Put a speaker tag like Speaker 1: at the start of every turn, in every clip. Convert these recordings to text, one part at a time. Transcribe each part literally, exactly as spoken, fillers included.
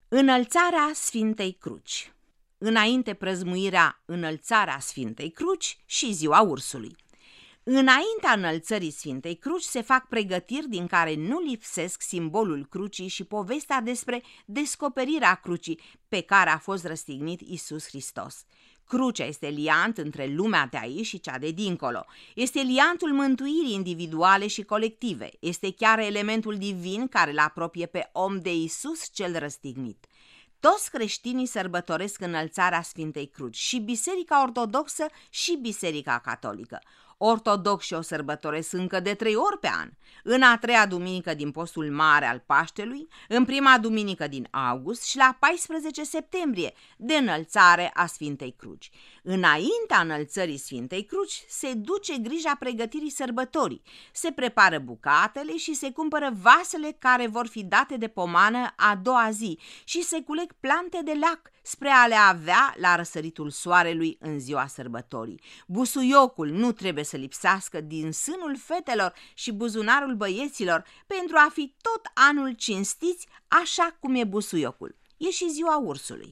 Speaker 1: Înălțarea Sfintei Cruci. Înainte prăzmuirea Înălțarea Sfintei Cruci și Ziua Ursului. Înaintea înălțării Sfintei Cruci se fac pregătiri din care nu lipsesc simbolul crucii și povestea despre descoperirea crucii pe care a fost răstignit Iisus Hristos. Crucea este liant între lumea de aici și cea de dincolo. Este liantul mântuirii individuale și colective. Este chiar elementul divin care îl apropie pe om de Iisus cel răstignit. Toți creștinii sărbătoresc înălțarea Sfintei Cruci, și Biserica Ortodoxă și Biserica Catolică. Ortodoxii o sărbătoresc încă de trei ori pe an, în a treia duminică din postul mare al Paștelui, în prima duminică din august și la paisprezece septembrie, de înălțare a Sfintei Cruci. Înaintea înălțării Sfintei Cruci se duce grija pregătirii sărbătorii, se prepară bucatele și se cumpără vasele care vor fi date de pomană a doua zi și se culeg plante de lac spre a le avea la răsăritul soarelui în ziua sărbătorii. Busuiocul nu trebuie să lipsească din sânul fetelor și buzunarul băieților pentru a fi tot anul cinstiți așa cum e busuiocul. E și Ziua Ursului.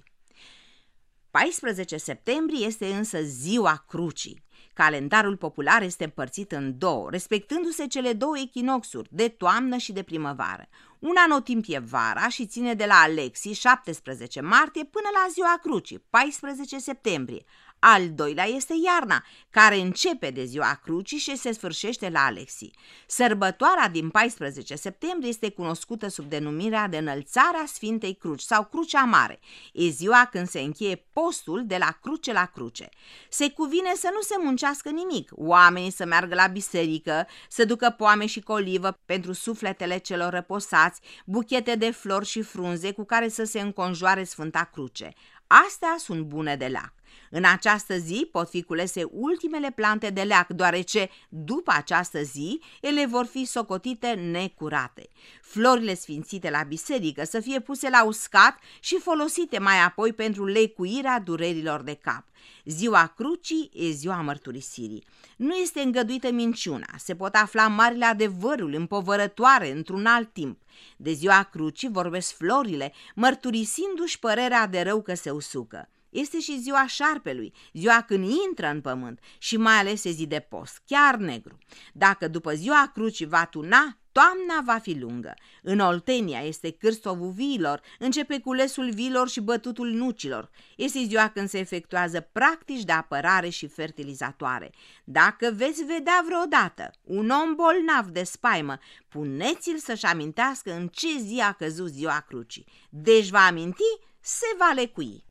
Speaker 1: paisprezece septembrie este însă Ziua Crucii. Calendarul popular este împărțit în două, respectându-se cele două echinoxuri, de toamnă și de primăvară. Un anotimp e vara și ține de la Alexii, șaptesprezece martie, până la Ziua Crucii, paisprezece septembrie. Al doilea este iarna, care începe de Ziua Crucii și se sfârșește la Alexii. Sărbătoarea din paisprezece septembrie este cunoscută sub denumirea de Înălțarea Sfintei Cruci sau Crucea Mare. E ziua când se încheie postul de la cruce la cruce. Se cuvine să nu se muncească nimic, oamenii să meargă la biserică, să ducă poame și colivă pentru sufletele celor răposați, buchete de flori și frunze cu care să se înconjoare Sfânta Cruce. Astea sunt bune de leac. În această zi pot fi culese ultimele plante de leac, deoarece după această zi ele vor fi socotite necurate. Florile sfințite la biserică să fie puse la uscat și folosite mai apoi pentru lecuirea durerilor de cap. Ziua Crucii e ziua mărturisirii. Nu este îngăduită minciuna, se pot afla marile adevăruri împovărătoare într-un alt timp. De Ziua Crucii vorbesc florile, mărturisindu-și părerea de rău că se usucă. Este și ziua șarpelui, ziua când intră în pământ și mai ales e zi de post, chiar negru. Dacă după Ziua Crucii va tuna, toamna va fi lungă. În Oltenia este cârstovul viilor, începe culesul viilor și bătutul nucilor. Este ziua când se efectuează practici de apărare și fertilizatoare. Dacă veți vedea vreodată un om bolnav de spaimă, puneți-l să-și amintească în ce zi a căzut Ziua Crucii. Deci va aminti, se va lecui.